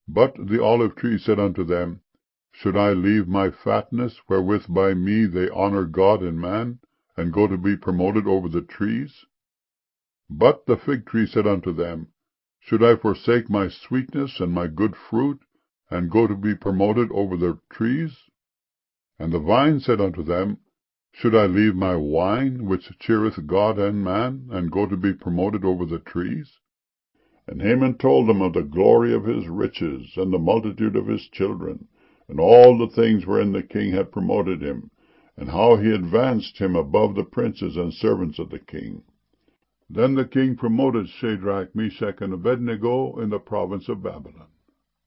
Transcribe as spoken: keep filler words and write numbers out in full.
But the olive tree said unto them, Should I leave my fatness, wherewith by me they honor God and man, and go to be promoted over the trees? But the fig tree said unto them, Should I forsake my sweetness and my good fruit, and go to be promoted over the trees? And the vine said unto them, Should I leave my wine, which cheereth God and man, and go to be promoted over the trees? And Haman told them of the glory of his riches, and the multitude of his children, and all the things wherein the king had promoted him, and how he advanced him above the princes and servants of the king. Then the king promoted Shadrach, Meshach, and Abednego in the province of Babylon.